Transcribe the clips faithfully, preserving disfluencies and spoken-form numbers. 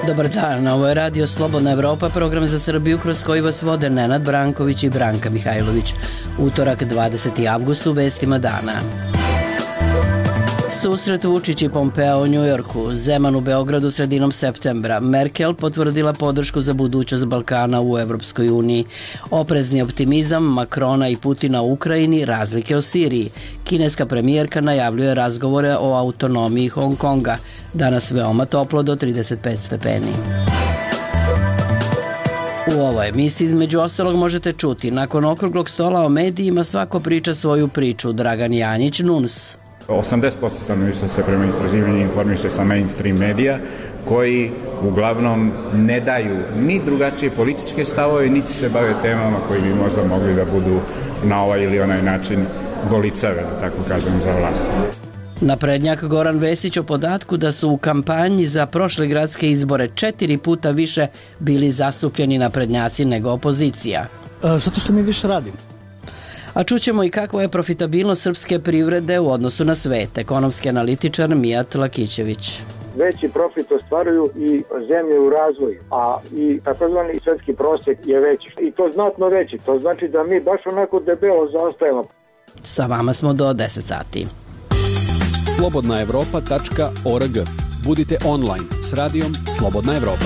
Dobar dan, ovo je Radio Slobodna Evropa, program za Srbiju kroz koji vas vode Nenad Branković i Branka Mihajlović. Utorak dvadeseti avgust u vestima dana. Susret Vučić i Pompeo u Njujorku, Zeman u Beogradu sredinom septembra, Merkel potvrdila podršku za budućnost Balkana u Evropskoj uniji, oprezni optimizam Makrona i Putina u Ukrajini, razlike o Siriji, kineska premijerka najavljuje razgovore o autonomiji Hong Konga, danas veoma toplo do trideset pet stepeni. U ovoj emisiji između ostalog možete čuti, nakon okruglog stola o medijima svako priča svoju priču, Dragan Janjić, N U N S. osamdeset posto stanovništva se prema istraživanju informiše sa mainstream medija koji uglavnom ne daju ni drugačije političke stavove, niti se bave temama koji bi možda mogli da budu na ovaj ili onaj način golicave, da tako kažem, za vlast. Naprednjak Goran Vesić o podatku da su u kampanji za prošle gradske izbore četiri puta više bili zastupljeni naprednjaci nego opozicija. Zato što mi više radimo. A čućemo i kakva je profitabilnost srpske privrede u odnosu na svet. Ekonomski analitičar Mijat Lakićević. Veći profit ostvaruju i zemlje u razvoju, a i takozvani svetski prosjek je veći. I to znatno veći. To znači da mi baš onako debelo zaostajemo. Sa vama smo do deset sati. slobodna evropa tačka org. Budite online s radijom Slobodna Evropa.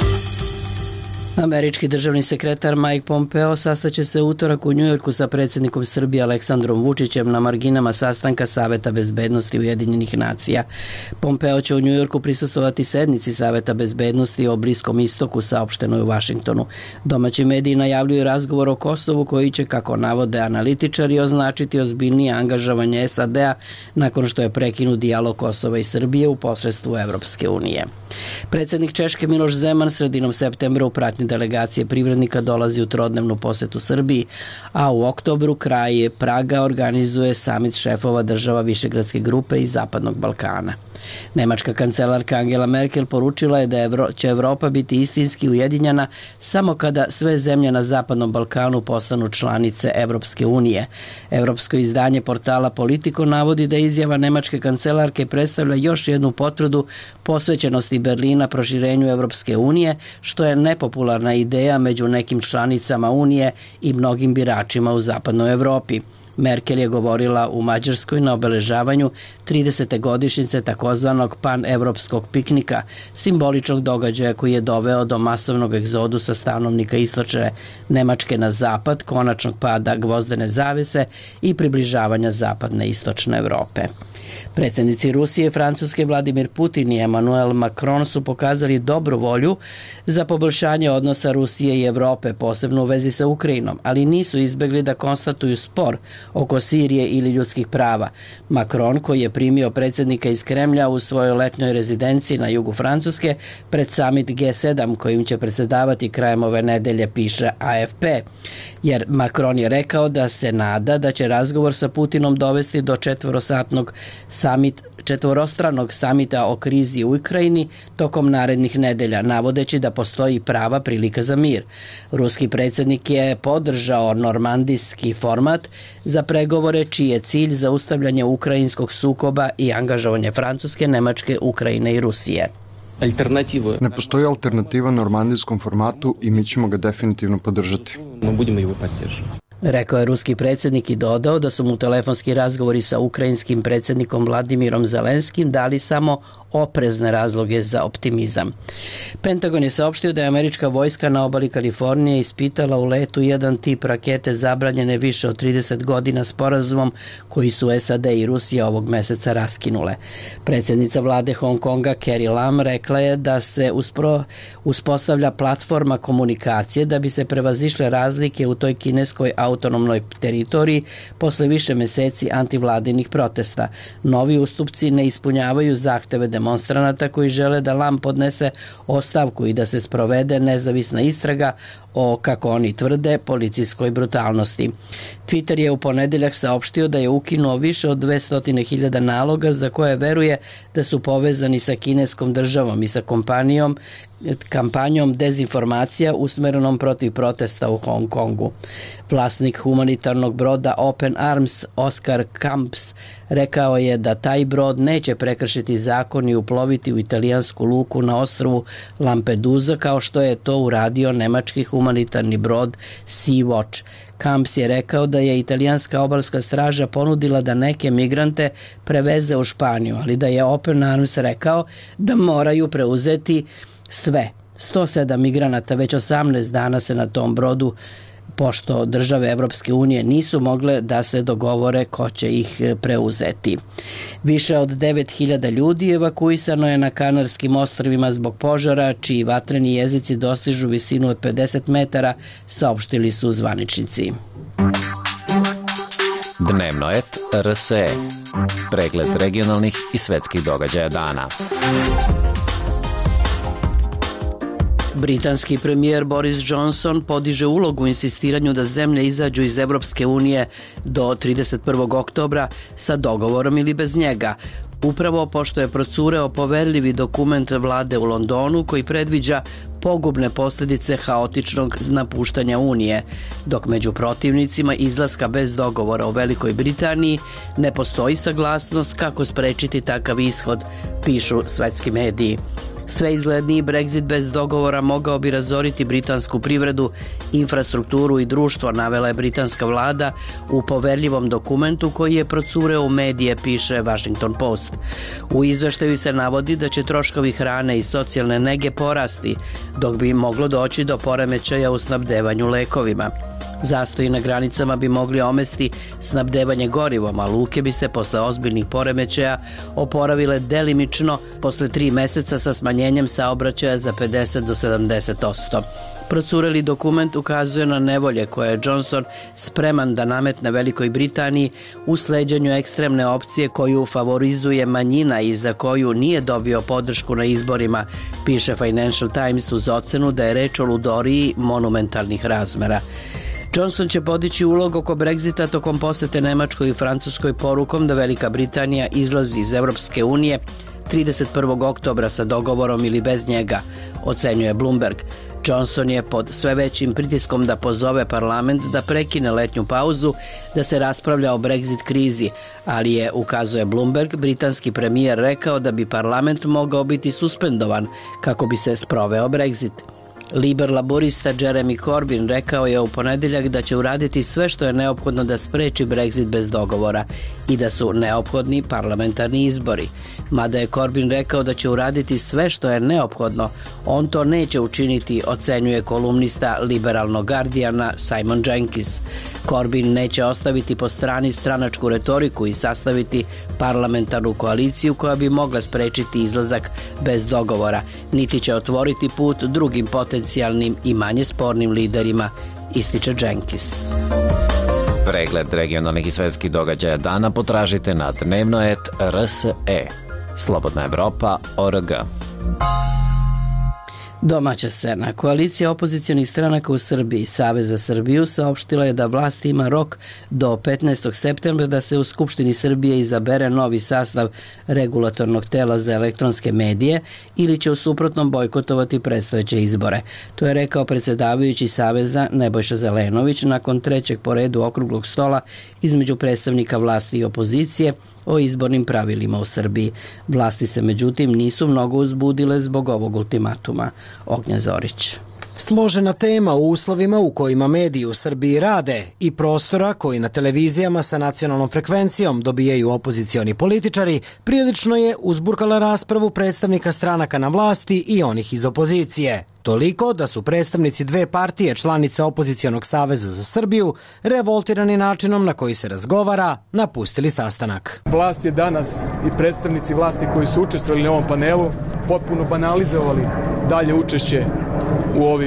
Američki državni sekretar Mike Pompeo sastaće se utorak u Njujorku sa predsjednikom Srbije Aleksandrom Vučićem na marginama sastanka Saveta bezbednosti Ujedinjenih nacija. Pompeo će u Njujorku prisustvovati sednici Saveta bezbednosti o Bliskom istoku, saopšteno je u Vašingtonu. Domaći mediji najavljuju razgovor o Kosovu koji će, kako navode analitičari, označiti ozbiljnije angažovanje S A D-a nakon što je prekinut dijalog Kosova i Srbije u posredstvu Evropske unije. Predsjednik Češke Miloš Zeman sredinom septembra u pratnji delegacije privrednika dolazi u trodnevnu posetu Srbiji, a u oktobru kraj Praga organizuje samit šefova država Višegradske grupe i Zapadnog Balkana. Nemačka kancelarka Angela Merkel poručila je da Evro, će Evropa biti istinski ujedinjena samo kada sve zemlje na Zapadnom Balkanu postanu članice Evropske unije. Evropsko izdanje portala Politico navodi da izjava nemačke kancelarke predstavlja još jednu potvrdu posvećenosti Berlina proširenju Evropske unije, što je nepopularna ideja među nekim članicama Unije i mnogim biračima u Zapadnoj Evropi. Merkel je govorila u Mađarskoj na obeležavanju tridesete godišnjice takozvanog panevropskog piknika, simboličnog događaja koji je doveo do masovnog egzodusa stanovnika istočne Nemačke na zapad, konačnog pada gvozdene zavese i približavanja zapadne i istočne Evrope. Predsjednici Rusije, Francuske, Vladimir Putin i Emmanuel Macron su pokazali dobru volju za poboljšanje odnosa Rusije i Evrope, posebno u vezi sa Ukrajinom, ali nisu izbegli da konstatuju spor oko Sirije ili ljudskih prava. Macron, koji je primio predsjednika iz Kremlja u svojoj letnjoj rezidenciji na jugu Francuske pred summit G sedam kojim će predsjedavati krajem ove nedelje, piše A F P, jer Macron je rekao da se nada da će razgovor sa Putinom dovesti do četvorosatnog Samit, četvorostranog samita o krizi u Ukrajini tokom narednih nedelja, navodeći da postoji prava prilika za mir. Ruski predsjednik je podržao normandijski format za pregovore čiji je cilj zaustavljanje ukrajinskog sukoba i angažovanje Francuske, Nemačke, Ukrajine i Rusije. Ne postoji alternativa normandijskom formatu i mi ćemo ga definitivno podržati. Rekao je ruski predsjednik i dodao da su mu telefonski razgovori sa ukrajinskim predsjednikom Vladimirom Zelenskim dali samo oprezne razloge za optimizam. Pentagon je saopštio da je američka vojska na obali Kalifornije ispitala u letu jedan tip rakete zabranjene više od trideset godina sporazumom koji su S A D i Rusija ovog meseca raskinule. Predsjednica vlade Hong Konga Carrie Lam rekla je da se uspro, uspostavlja platforma komunikacije da bi se prevazišle razlike u toj kineskoj autonomnoj teritoriji posle više meseci antivladinih protesta. Novi ustupci ne ispunjavaju zahteve demonstranata koji žele da Lam podnese ostavku i da se sprovede nezavisna istraga o, kako oni tvrde, policijskoj brutalnosti. Twitter je u ponedeljak saopštio da je ukinuo više od dvesta hiljada naloga za koje veruje da su povezani sa kineskom državom i sa kompanijom kampanjom dezinformacija usmerenom protiv protesta u Hong Kongu. Vlasnik humanitarnog broda Open Arms, Oskar Kamps, rekao je da taj brod neće prekršiti zakon i uploviti u italijansku luku na ostrvu Lampedusa kao što je to uradio nemački humanitarni brod Sea-Watch. Kamps je rekao da je italijanska obalska straža ponudila da neke migrante preveze u Španiju, ali da je Open Arms rekao da moraju preuzeti sve. sto sedam migranata već osamnaest dana se na tom brodu, pošto države Evropske unije nisu mogle da se dogovore ko će ih preuzeti. Više od devet hiljada ljudi evakuisano je na Kanarskim ostrvima zbog požara, čiji vatreni jezici dostižu visinu od pedeset metara, saopštili su zvaničnici. Dnevnoet R S E. Pregled regionalnih i svetskih događaja dana. Britanski premijer Boris Johnson podiže ulogu u insistiranju da zemlje izađu iz Evropske unije do trideset prvog oktobra sa dogovorom ili bez njega, upravo pošto je procureo poverljivi dokument vlade u Londonu koji predviđa pogubne posljedice haotičnog napuštanja Unije, dok među protivnicima izlaska bez dogovora u Velikoj Britaniji ne postoji saglasnost kako sprečiti takav ishod, pišu svetski mediji. Sve izgledniji Brexit bez dogovora mogao bi razoriti britansku privredu, infrastrukturu i društvo, navela je britanska vlada u poverljivom dokumentu koji je procureo u medije, piše Washington Post. U izveštaju se navodi da će troškovi hrane i socijalne nege porasti, dok bi moglo doći do poremećaja u snabdevanju lekovima. Zastoji na granicama bi mogli omesti snabdevanje gorivom, a luke bi se posle ozbiljnih poremećaja oporavile delimično posle tri meseca sa smanjenjem saobraćaja za pedeset do sedamdeset posto. Procureli dokument ukazuje na nevolje koje je Johnson spreman da nametne Velikoj Britaniji u sleđenju ekstremne opcije koju favorizuje manjina i za koju nije dobio podršku na izborima, piše Financial Times uz ocenu da je reč o ludoriji monumentalnih razmera. Johnson će podići ulog oko Brexita tokom posete Nemačkoj i Francuskoj porukom da Velika Britanija izlazi iz Evropske unije trideset prvog oktobra sa dogovorom ili bez njega, ocenjuje Bloomberg. Johnson je pod sve većim pritiskom da pozove parlament da prekine letnju pauzu, da se raspravlja o Brexit krizi, ali je, ukazuje Bloomberg, britanski premijer rekao da bi parlament mogao biti suspendovan kako bi se sproveo Brexit. Liber laborista Jeremy Corbyn rekao je u ponedeljak da će uraditi sve što je neophodno da spreči Brexit bez dogovora i da su neophodni parlamentarni izbori. Mada je Corbyn rekao da će uraditi sve što je neophodno, on to neće učiniti, ocenjuje kolumnista liberalnog Guardiana Simon Jenkins. Corbyn neće ostaviti po strani stranačku retoriku i sastaviti parlamentarnu koaliciju koja bi mogla sprečiti izlazak bez dogovora, niti će otvoriti put drugim potencijalnim i manje spornim liderima, ističe Jenkins. Pregled regionalnih i svetskih događaja dana potražite na Dnevnoet R S E. Slobodna Evropa O R G. Domaća scena. Koalicija opozicionih stranaka u Srbiji, Savez za Srbiju, saopštila je da vlast ima rok do petnaestog septembra da se u Skupštini Srbije izabere novi sastav regulatornog tela za elektronske medije ili će u suprotnom bojkotovati predstojeće izbore. To je rekao predsjedavajući Saveza Nebojša Zelenović nakon trećeg po redu okruglog stola između predstavnika vlasti i opozicije o izbornim pravilima u Srbiji. Vlasti se međutim nisu mnogo uzbudile zbog ovog ultimatuma. Ognja Zorić. Složena tema u uslovima u kojima mediji u Srbiji rade i prostora koji na televizijama sa nacionalnom frekvencijom dobijaju opozicioni političari prilično je uzburkala raspravu predstavnika stranaka na vlasti i onih iz opozicije. Toliko da su predstavnici dve partije članice opozicionog Saveza za Srbiju revoltirani načinom na koji se razgovara napustili sastanak. Vlast je danas i predstavnici vlasti koji su učestvovali na ovom panelu potpuno banalizovali dalje učešće u ovim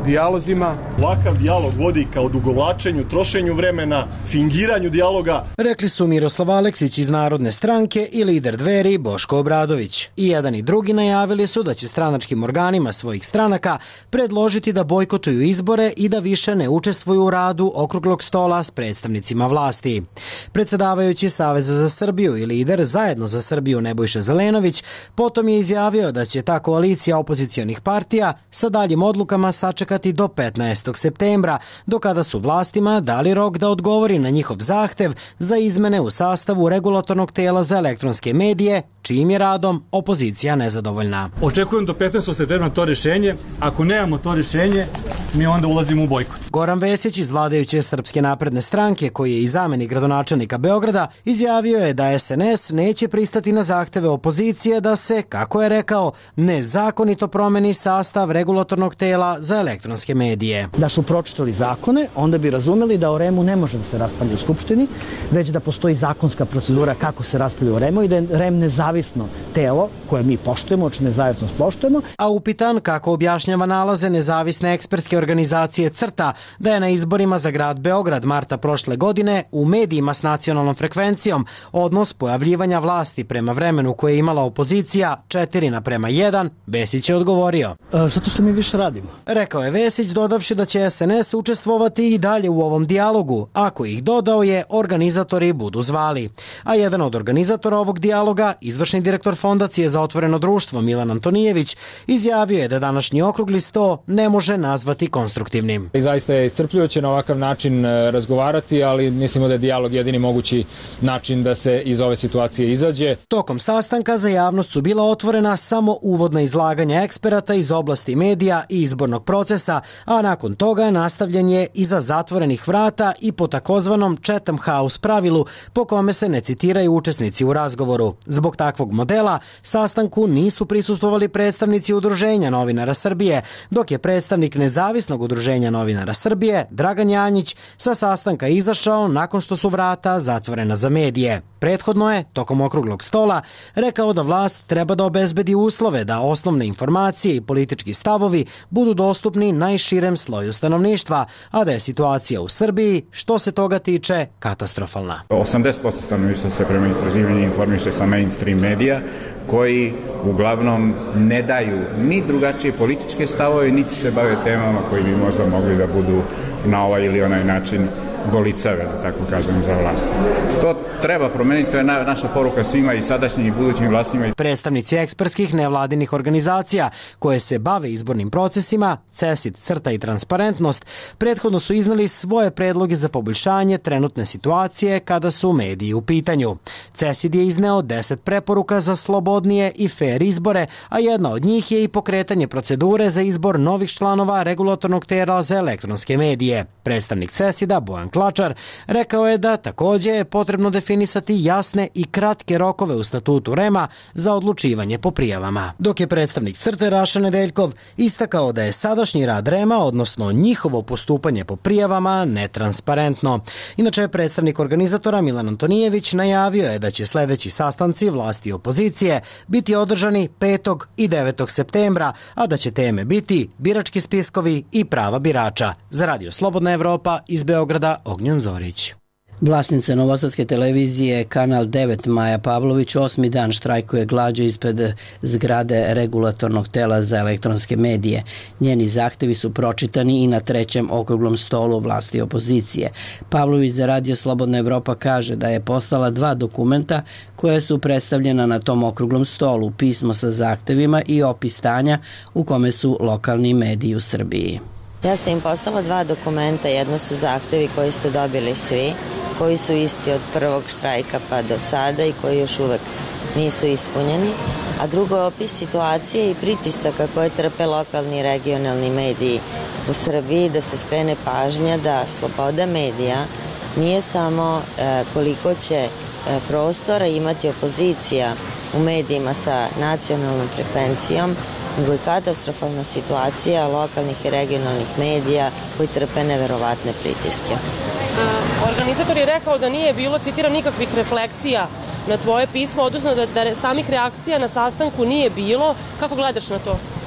dijalozima. Ovakav dijalog vodi ka odugovlačenju, trošenju vremena, fingiranju dijaloga. Rekli su Miroslav Aleksić iz Narodne stranke i lider Dveri Boško Obradović. I jedan i drugi najavili su da će stranačkim organima svojih stranaka predložiti da bojkotuju izbore i da više ne učestvuju u radu okruglog stola s predstavnicima vlasti. Predsedavajući Saveza za Srbiju i lider Zajedno za Srbiju Nebojša Zelenović potom je izjavio da će ta koalicija opozicionih partija sa daljim odlukama sačekati do petnaestog septembra, do kada su vlastima dali rok da odgovori na njihov zahtev za izmene u sastavu regulatornog tela za elektronske medije, čijim je radom opozicija nezadovoljna. Očekujem do petnaestog septembra to rješenje. Ako nemamo to rješenje, mi onda ulazimo u bojkot. Goran Vesić iz vladajuće Srpske napredne stranke, koji je i zamenik gradonačelnika Beograda, izjavio je da S N S neće pristati na zahteve opozicije da se, kako je rekao, nezakonito promeni sastav regulatornog tela za elektronske medije. Da su pročitali zakone, onda bi razumeli da o R E M-u ne može da se raspravlja u Skupštini, već da postoji zakonska procedura kako se raspravlja o R E M-u i da je R E M nezavisno telo koje mi poštujemo, oči nezavisnost poštujemo. A upitan kako objašnjava nalaze nezavisne ekspertske organizacije CRTA da je na izborima za grad Beograd marta prošle godine u medijima s nacionalnom frekvencijom odnos pojavljivanja vlasti prema vremenu koje je imala opozicija četiri naprema jedan, Vesić je odgovorio. E, zato što mi više radimo. Rekao je Vesić, dodavši da će S N S učestvovati i dalje u ovom dijalogu, ako ih dodao je organizatori budu zvali. A jedan od organizatora ovog dijaloga, izvršni direktor Fondacije za otvoreno društvo Milan Antonijević, izjavio je da današnji okrugli sto ne može nazvati konstruktivnim. I zaista je iscrpljujuće na ovakav način razgovarati, ali mislimo da je dijalog jedini mogući način da se iz ove situacije izađe. Tokom sastanka za javnost su bila otvorena samo uvodna izlaganja eksperata iz oblasti medija i izbornog procesa, a nakon toga nastavljen je iza zatvorenih vrata i po takozvanom Chatham House pravilu, po kome se ne citiraju učesnici u razgovoru. Zbog takvog modela sastanku nisu prisustvovali predstavnici Udruženja novinara Srbije, dok je predstavnik Nezavisnog udruženja novinara Srbije, Dragan Janjić, sa sastanka izašao nakon što su vrata zatvorena za medije. Prethodno je, tokom okruglog stola, rekao da vlast treba da obezbedi uslove da osnovne informacije i politički stavovi budu dostupni najširem sloju stanovništva, a da je situacija u Srbiji, što se toga tiče, katastrofalna. osamdeset posto stanovništva se prema istraživanju informiše sa mainstream medija, koji uglavnom ne daju ni drugačije političke stavove, niti se bave temama koji bi možda mogli da budu na ovaj ili onaj način golicave, da tako kažem, za vlast. To treba promeniti, to je naša poruka svima i sadašnjim i budućim vlastima. Predstavnici ekspertskih nevladinih organizacija koje se bave izbornim procesima, CESID, CRTA i Transparentnost, prethodno su iznali svoje predloge za poboljšanje trenutne situacije kada su mediji u pitanju. CESID je izneo deset preporuka za slobodnije i fair izbore, a jedna od njih je i pokretanje procedure za izbor novih članova regulatornog tela za elektronske medije. Predstavnik CESID-a, Bojan Klačar, rekao je da takođe je potrebno definisati jasne i kratke rokove u statutu R E M-a za odlučivanje po prijavama. Dok je predstavnik CRTE Raša Nedeljkov istakao da je sadašnji rad R E M-a, odnosno njihovo postupanje po prijavama, netransparentno. Inače, predstavnik organizatora Milan Antonijević najavio je da će sledeći sastanci vlasti i opozicije biti održani petog i devetog septembra, a da će teme biti birački spiskovi i prava birača. Za Radio Slobodna Evropa iz Beograda, Ognjen Zorić. Vlasnica Novosadske televizije Kanal devet Maja Pavlović osmi dan štrajkuje glađu ispred zgrade regulatornog tela za elektronske medije. Njeni zahtevi su pročitani i na trećem okruglom stolu vlasti i opozicije. Pavlović za Radio Slobodna Evropa kaže da je poslala dva dokumenta koja su predstavljena na tom okruglom stolu, pismo sa zahtevima i opis stanja u kome su lokalni mediji u Srbiji. Ja sam im poslala dva dokumenta, jedno su zahtevi koji ste dobili svi, koji su isti od prvog štrajka pa do sada i koji još uvek nisu ispunjeni, a drugo je opis situacije i pritisaka koje trpe lokalni i regionalni mediji u Srbiji, da se skrene pažnja da sloboda medija nije samo e, koliko će e, prostora imati opozicija u medijima sa nacionalnom frekvencijom, nego i katastrofalna situacija lokalnih i regionalnih medija koji trpe neverovatne pritiske. Organizator je rekao da nije bilo, citiram, nikakvih refleksija na tvoje pismo, odnosno da, da samih reakcija na sastanku nije bilo. Kako gledaš na to?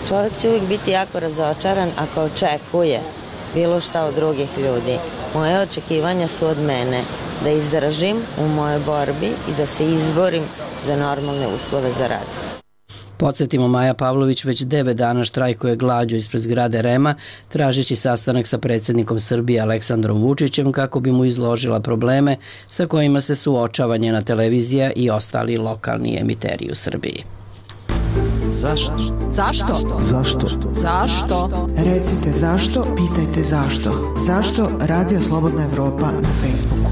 Čovjek će uvijek biti jako razočaran ako očekuje bilo šta od drugih ljudi. Moje očekivanja su od mene da izdržim u mojoj borbi i da se izborim za normalne uslove za rad. Podsjetimo, Maja Pavlović već devet dana štrajkuje glađu ispred zgrade REM-a, tražeći sastanak sa predsjednikom Srbije Aleksandrom Vučićem kako bi mu izložila probleme sa kojima se suočava njena televizija i ostali lokalni emiteri u Srbiji. Zašto? Zašto? Zašto? Zašto? Recite zašto, pitajte zašto. Zašto Radio Slobodna Evropa na Facebooku?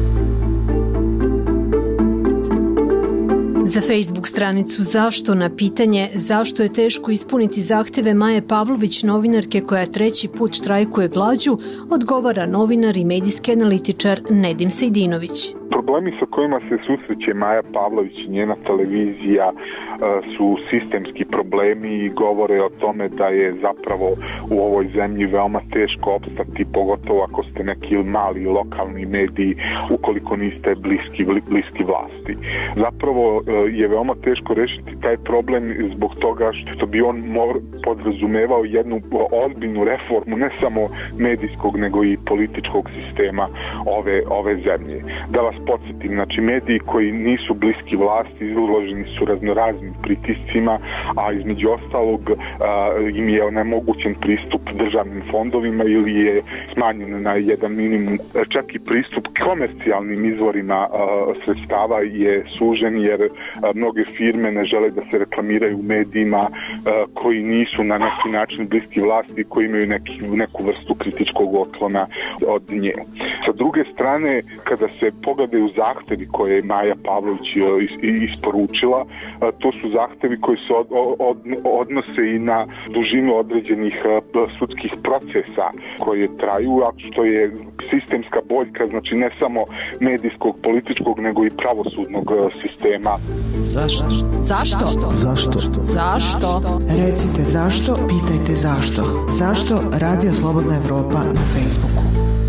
Za Facebook stranicu Zašto na pitanje zašto je teško ispuniti zahteve Maje Pavlović, novinarke koja treći put štrajkuje glađu, odgovara novinar i medijski analitičar Nedim Sejdinović. Problemi sa kojima se susreće Maja Pavlović i njena televizija su sistemski problemi i govore o tome da je zapravo u ovoj zemlji veoma teško opstati, pogotovo ako ste neki mali lokalni mediji, ukoliko niste bliski, bliski vlasti. Zapravo je veoma teško rešiti taj problem zbog toga što bi on podrazumevao jednu ozbiljnu reformu ne samo medijskog nego i političkog sistema ove, ove zemlje. Da vas podsjetim, znači mediji koji nisu bliski vlasti izloženi su raznoraznim pritiscima, a između ostalog a, im je onemogućen pristup državnim fondovima ili je smanjen na jedan minimum. Čak i pristup komercijalnim izvorima a, sredstava je sužen jer a, mnoge firme ne žele da se reklamiraju u medijima a, koji nisu na neki način bliski vlasti, koji imaju neki, neku vrstu kritičkog otklona od nje. Sa druge strane, kada se pogledaju zahtevi koje je Maja Pavlović isporučila, to su zahtevi koji se od, od, odnose i na dužinu određenih sudskih procesa koje traju, a što je sistemska boljka, znači ne samo medijskog, političkog, nego i pravosudnog sistema. Zašto? Zašto? Zašto? Zašto? Recite zašto, pitajte zašto. Zašto Radio Slobodna Evropa na Facebooku?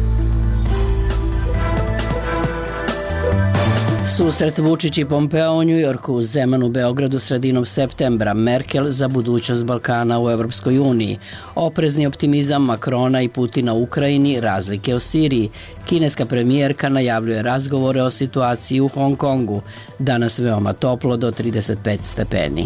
Susret Vučić i Pompeo u Njujorku, Zeman u Beogradu sredinom septembra, Merkel za budućnost Balkana u Evropskoj uniji, oprezni optimizam Makrona i Putina u Ukrajini, razlike u Siriji, kineska premijerka najavljuje razgovore o situaciji u Hong Kongu, danas veoma toplo do trideset pet stepeni.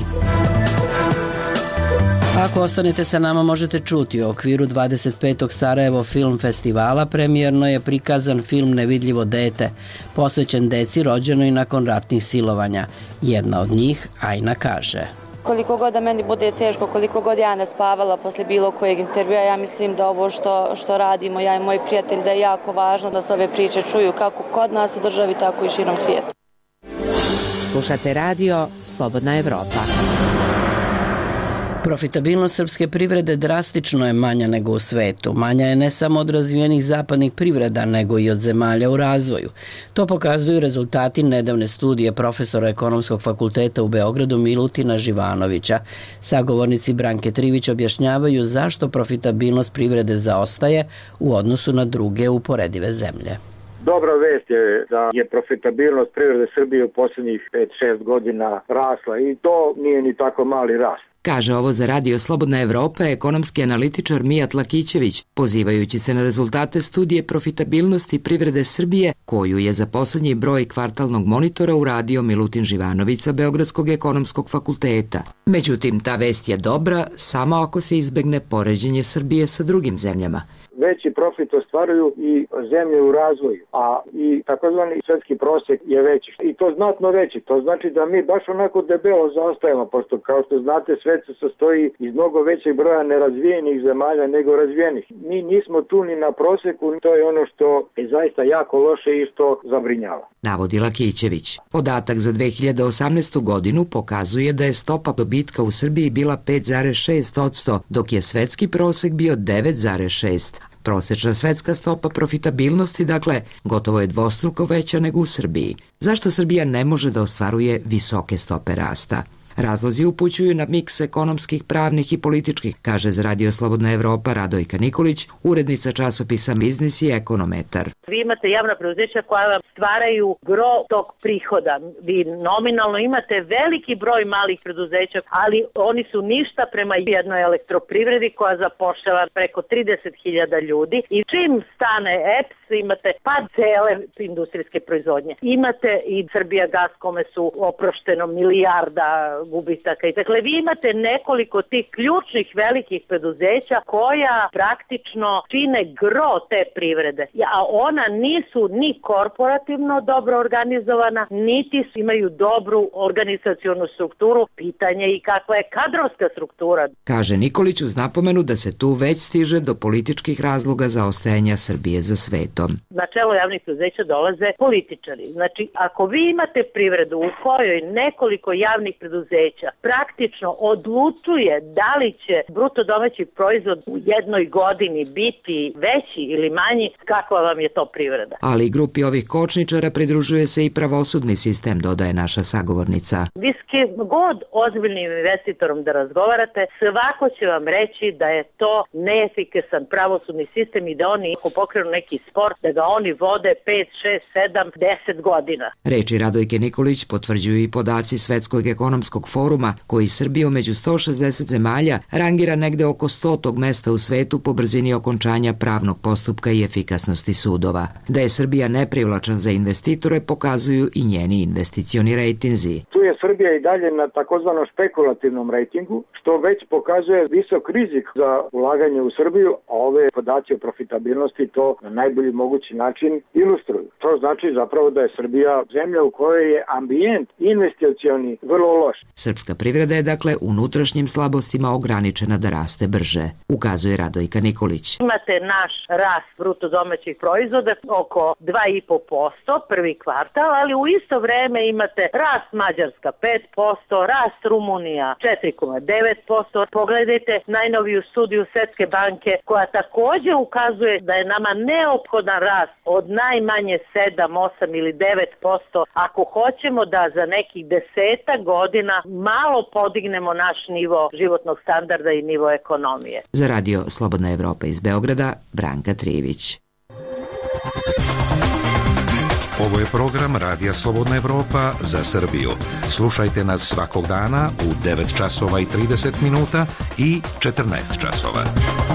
Ako ostanete sa nama možete čuti u okviru dvadeset petog Sarajevo film festivala premijerno je prikazan film Nevidljivo dete, posvećen deci rođenoj nakon ratnih silovanja. Jedna od njih, Ajna, kaže: Koliko god da meni bude teško, koliko god ja ne spavala posle bilo kojeg intervjua, ja mislim da ovo što, što radimo, ja i moj prijatelj, da je jako važno da se ove priče čuju kako kod nas u državi, tako i širom svijeta. Slušate radio Slobodna Evropa. Profitabilnost srpske privrede drastično je manja nego u svetu. Manja je ne samo od razvijenih zapadnih privreda, nego i od zemalja u razvoju. To pokazuju rezultati nedavne studije profesora Ekonomskog fakulteta u Beogradu Milutina Živanovića. Sagovornici Branke Trivić objašnjavaju zašto profitabilnost privrede zaostaje u odnosu na druge uporedive zemlje. Dobra vest je da je profitabilnost privrede Srbije u posljednjih pet šest godina rasla i to nije ni tako mali rast. Kaže ovo za Radio Slobodna Evropa ekonomski analitičar Mijat Lakićević, pozivajući se na rezultate studije profitabilnosti privrede Srbije, koju je za poslednji broj kvartalnog monitora uradio Milutin Živanović sa Beogradskog ekonomskog fakulteta. Međutim, ta vest je dobra samo ako se izbegne poređenje Srbije sa drugim zemljama. Veći profit ostvaruju i zemlje u razvoju, a i takozvani svetski prosjek je veći. I to znatno veći. To znači da mi baš onako debelo zaostajemo, pošto kao što znate svet se sastoji iz mnogo većeg broja nerazvijenih zemalja nego razvijenih. Mi nismo tu ni na prosjeku, to je ono što je zaista jako loše i što zabrinjava. Navodi Lakićević. Podatak za dve hiljade osamnaestu godinu pokazuje da je stopa dobitka u Srbiji bila pet zarez šest posto, dok je svetski prosek bio devet zarez šest posto. Prosečna svetska stopa profitabilnosti, dakle, gotovo je dvostruko veća nego u Srbiji. Zašto Srbija ne može da ostvaruje visoke stope rasta? Razlozi upućuju na miks ekonomskih, pravnih i političkih, kaže za Radio Slobodna Evropa Radojka Nikolić, urednica časopisa Biznis i Ekonometar. Vi imate javna preduzeća koja vam stvaraju gro tog prihoda. Vi nominalno imate veliki broj malih preduzeća, ali oni su ništa prema jednoj elektroprivredi koja zapošljava preko trideset hiljada ljudi i čim stane E P S imate pad cele industrijske proizvodnje. Imate i Srbijagas kome su oprošteno milijarda gubitaka. I dakle, vi imate nekoliko tih ključnih velikih preduzeća koja praktično čine gro te privrede. A ona nisu ni korporativno dobro organizovana, niti imaju dobru organizacionu strukturu. Pitanje i kakva je kadrovska struktura. Kaže Nikolić uz napomenu da se tu već stiže do političkih razloga za ostajanja Srbije za svetom. Na čelo javnih preduzeća dolaze političari. Znači, ako vi imate privredu u kojoj nekoliko javnih preduzeća praktično odlučuje da li će bruto domaći proizvod u jednoj godini biti veći ili manji, kakva vam je to privreda? Ali grupi ovih kočničara pridružuje se i pravosudni sistem, dodaje naša sagovornica. Vi s kim god ozbiljnim investitorom da razgovarate, svako će vam reći da je to neefikasan pravosudni sistem i da oni ako pokrenu neki spor, da ga oni vode pet, šest, sedam, deset godina. Reči Radojke Nikolić potvrđuju i podaci Svetskog ekonomskog foruma, koji Srbiju među sto šezdeset zemalja rangira negde oko stotog mesta u svetu po brzini okončanja pravnog postupka i efikasnosti sudova. Da je Srbija neprivlačan za investitore pokazuju i njeni investicioni rejtinzi. Tu je Srbija i dalje na takozvanom špekulativnom rejtingu, što već pokazuje visok rizik za ulaganje u Srbiju, a ove podaci o profitabilnosti to na najbolji mogući način ilustruju. To znači zapravo da je Srbija zemlja u kojoj je ambijent investicioni vrlo loš. Srpska privreda je dakle unutrašnjim slabostima ograničena da raste brže, ukazuje Radojka Nikolić. Imate naš rast bruto domaćih proizvoda oko dva i po posto prvi kvartal, ali u isto vreme imate rast Mađarska pet posto, rast Rumunija četiri zarez devet posto. Pogledajte najnoviju studiju Svetske banke koja također ukazuje da je nama neophodan rast od najmanje sedam, osam ili devet posto ako hoćemo da za nekih desetak godina malo podignemo naš nivo životnog standarda i nivo ekonomije. Za Radio Slobodna Evropa iz Beograda, Branka Trivić. Ovo je program Radija Slobodna Evropa za Srbiju. Slušajte nas svakog dana u devet časova i trideset minuta i četrnaest časova.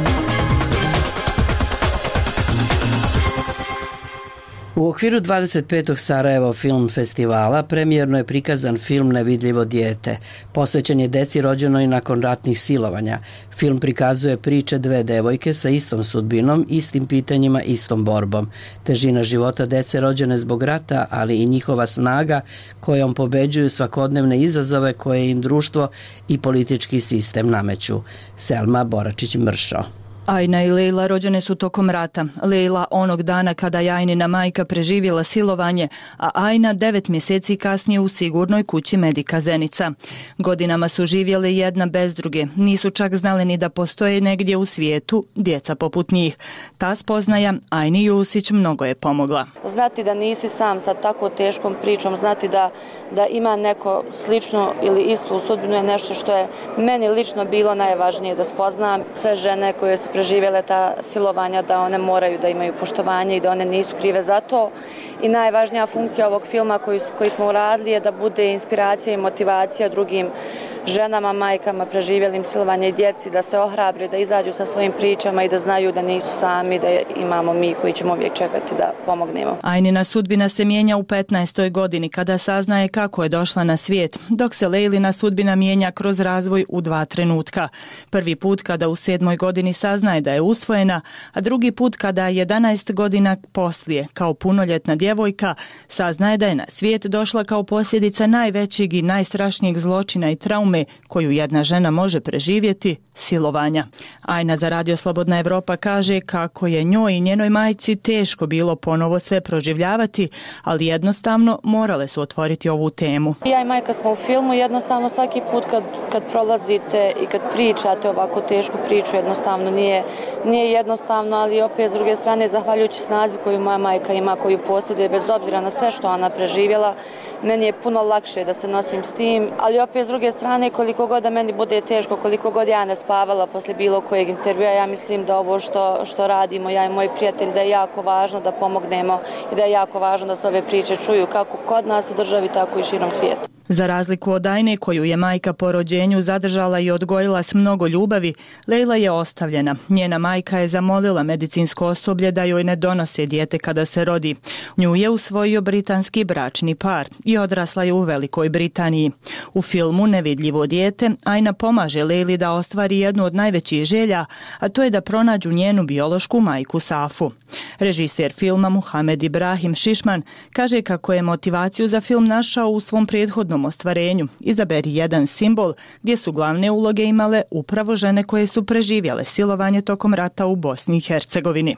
U okviru dvadeset petog Sarajevo film festivala premijerno je prikazan film Nevidljivo dijete. Posvećen je deci rođenoj nakon ratnih silovanja. Film prikazuje priče dve devojke sa istom sudbinom, istim pitanjima, istom borbom. Težina života dece rođene zbog rata, ali i njihova snaga kojom pobeđuju svakodnevne izazove koje im društvo i politički sistem nameću. Selma Boračić-Mršo. Ajna i Lejla rođene su tokom rata. Lejla onog dana kada je Ajnina majka preživjela silovanje, a Ajna devet mjeseci kasnije u sigurnoj kući Medika Zenica. Godinama su živjele jedna bez druge. Nisu čak znale ni da postoje negdje u svijetu djeca poput njih. Ta spoznaja Ajni Jusić mnogo je pomogla. Znati da nisi sam sa tako teškom pričom, znati da, da ima neko slično ili istu sudbinu je nešto što je meni lično bilo najvažnije da spoznam. Sve žene koje su preživjele ta silovanja, da one moraju da imaju poštovanje i da one nisu krive za to. I najvažnija funkcija ovog filma koji, koji smo uradili je da bude inspiracija i motivacija drugim ženama, majkama, preživjelim silovanje i djeci, da se ohrabre, da izađu sa svojim pričama i da znaju da nisu sami, da imamo mi koji ćemo uvijek čekati da pomognemo. Ajnina sudbina se mijenja u petnaestoj godini kada saznaje kako je došla na svijet, dok se Lejlina sudbina mijenja kroz razvoj u dva trenutka. Prvi put kada u sedmoj godini saznaje da je usvojena, a drugi put kada jedanaest godina poslije, kao punoljetna djevojka, saznaje da je na svijet došla kao posljedica najvećeg i najstrašnijeg zločina i traume najbolnije koju jedna žena može preživjeti, silovanja. Ajna za Radio Slobodna Evropa kaže kako je njoj i njenoj majci teško bilo ponovo sve proživljavati, ali jednostavno morale su otvoriti ovu temu. Ja i majka smo u filmu, jednostavno svaki put kad, kad prolazite i kad pričate ovako tešku priču, jednostavno nije, nije jednostavno, ali opet s druge strane, zahvaljujući snazi koju moja majka ima, koju posjeduje, bez obzira na sve što ona preživjela, meni je puno lakše da se nosim s tim, ali opet s druge strane, koliko god da meni bude teško, koliko god ja ne spavala posle bilo kojeg intervjua, ja mislim da ovo što, što radimo, ja i moj prijatelj, da je jako važno da pomognemo i da je jako važno da se ove priče čuju kako kod nas u državi, tako i širom svijeta. Za razliku od Ajne, koju je majka po rođenju zadržala i odgojila s mnogo ljubavi, Lejla je ostavljena. Njena majka je zamolila medicinsko osoblje da joj ne donose dijete kada se rodi. Nju je usvojio britanski bračni par i odrasla je u Velikoj Britaniji. U filmu Nevidljivo dijete Ajna pomaže Lejli da ostvari jednu od najvećih želja, a to je da pronađu njenu biološku majku Safu. Režiser filma Muhamed Ibrahim Šišman kaže kako je motivaciju za film našao u svom prethodnom ostvarenju Izaberi jedan simbol, gdje su glavne uloge imale upravo žene koje su preživjele silovanje tokom rata u Bosni i Hercegovini.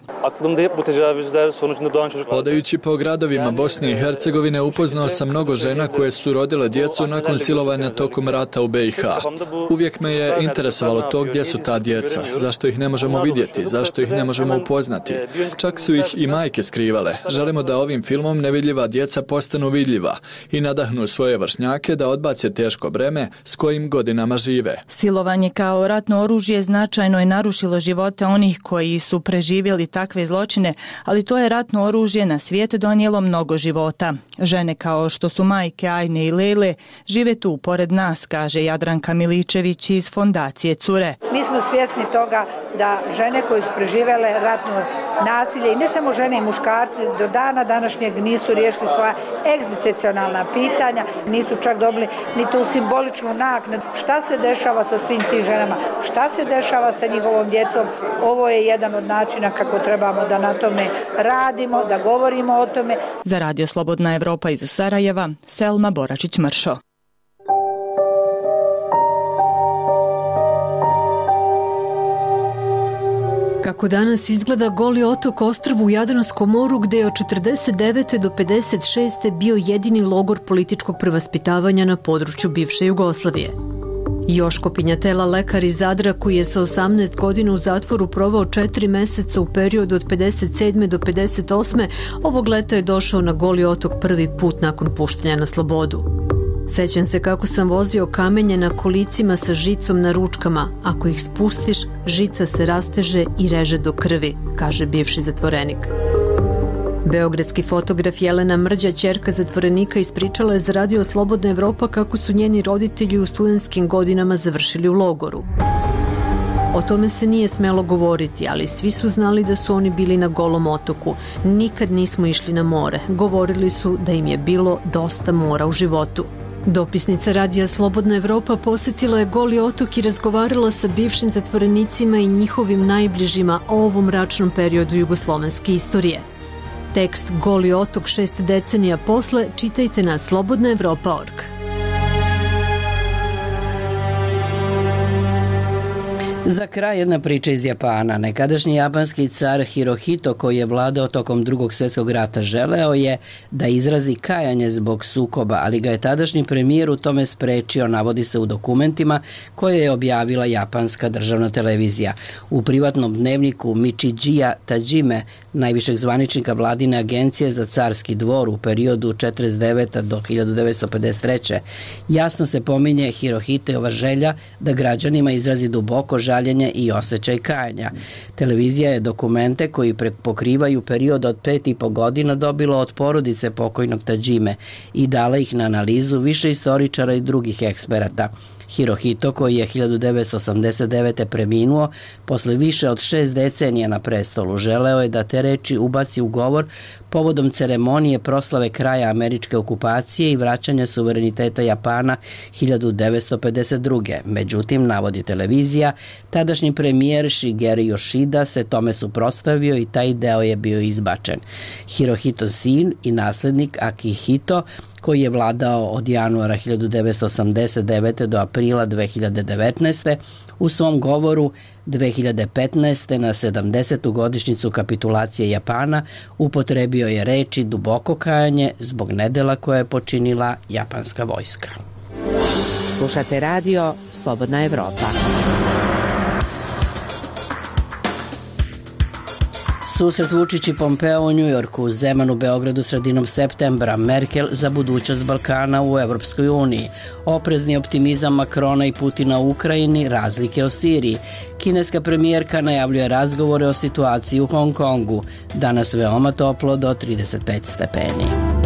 Hodajući po gradovima Bosne i Hercegovine upoznao sam mnogo žena koje su rodile djecu nakon silovanja tokom rata u B i H. Uvijek me je interesovalo to gdje su ta djeca, zašto ih ne možemo vidjeti, zašto ih ne možemo upoznati. Čak su ih i majke skrivale. Želimo da ovim filmom nevidljiva djeca postanu vidljiva i nadahnu svoje vršnjake da odbace teško breme s kojim godinama žive. Silovanje kao ratno oružje značajno je narušilo živote onih koji su preživjeli takve zločine, ali to je ratno oružje na svijet donijelo mnogo života. Žene kao što su majke Ajne i Lejle žive tu pored nas, kaže Jadranka Miličević iz fondacije Cure. Mi smo svjesni toga da žene koje su preživjele ratno nasilje, i ne samo žene i muškarci, do dana današnjeg nisu riješili svoja egzistencionalna pitanja, nisu čak dobili ni tu simboličnu naknadu. Šta se dešava sa svim tim ženama? Šta se dešava sa njihovom djecom? Ovo je jedan od načina kako trebamo da na tome radimo, da govorimo o tome. Za Radio Slobodna Evropa iz Sarajeva, Selma Boračić-Mršo. Kako danas izgleda Goli otok ostrvo u Jadranskom moru, gde je od četrdeset devete do pedeset šeste bio jedini logor političkog prevaspitavanja na području bivše Jugoslavije. Joško Pinjatela, lekar iz Zadra koji je sa osamnaest godina u zatvoru provao četiri meseca u periodu od pedeset sedme do pedeset osme, ovog leta je došao na Goli otok prvi put nakon puštanja na slobodu. Sećam se kako sam vozio kamenje na kolicima sa žicom na ručkama. Ako ih spustiš, žica se rasteže i reže do krvi, kaže bivši zatvorenik. Beogradski fotograf Jelena Mrđa, ćerka zatvorenika, ispričala je za Radio Slobodna Evropa kako su njeni roditelji u studentskim godinama završili u logoru. O tome se nije smelo govoriti, ali svi su znali da su oni bili na Golom otoku. Nikad nismo išli na more. Govorili su da im je bilo dosta mora u životu. Dopisnica Radija Slobodna Evropa posjetila je Goli otok i razgovarala sa bivšim zatvorenicima i njihovim najbližima o ovom mračnom periodu jugoslovenske istorije. Tekst Goli otok šest decenija posle čitajte na slobodna evropa tačka org. Za kraj jedna priča iz Japana. Nekadašnji japanski car Hirohito, koji je vladao tokom drugog svjetskog rata, želeo je da izrazi kajanje zbog sukoba, ali ga je tadašnji premijer u tome sprečio, navodi se u dokumentima koje je objavila japanska državna televizija. U privatnom dnevniku Michijia Tajime, najvišeg zvaničnika vladine agencije za carski dvor u periodu četrdeset devete do hiljadu devetsto pedeset treće jasno se pominje Hirohiteova želja da građanima izrazi duboko žaljenje i osjećaj kajanja. Televizija je dokumente koji pokrivaju period od pet i po godina dobila od porodice pokojnog Tajime i dala ih na analizu više istoričara i drugih eksperata. Hirohito, koji je hiljadu devetsto osamdeset devete preminuo posle više od šest decenija na prestolu, želeo je da te reči ubaci u govor povodom ceremonije proslave kraja američke okupacije i vraćanja suvereniteta Japana hiljadu devetsto pedeset druge. Međutim, navodi televizija, Tadašnji premijer Shigeru Yoshida se tome suprotstavio i taj deo je bio izbačen. Hirohito sin i naslednik Akihito, koji je vladao od januara hiljadu devetsto osamdeset devete. do aprila dve hiljade devetnaeste. u svom govoru dve hiljade petnaeste. na sedamdesetu godišnjicu kapitulacije Japana upotrebio je reči duboko kajanje zbog nedela koje je počinila japanska vojska. Slušate radio Slobodna Evropa. Susret Vučić i Pompeo u Njujorku, Zeman u Beogradu sredinom septembra, Merkel za budućnost Balkana u Evropskoj uniji, oprezni optimizam Makrona i Putina u Ukrajini, razlike o Siriji. Kineska premijerka najavljuje razgovore o situaciji u Hong Kongu, danas veoma toplo do trideset pet stepeni.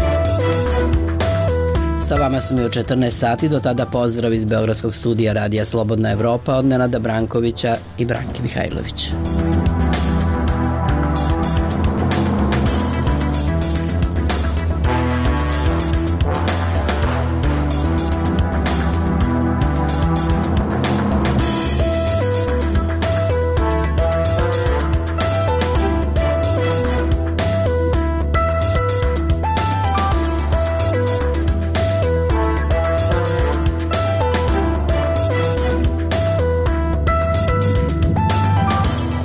Sa vama smo i u četrnaest sati, do tada pozdrav iz Beogradskog studija Radija Slobodna Evropa od Nenada Brankovića i Branke Mihajlović.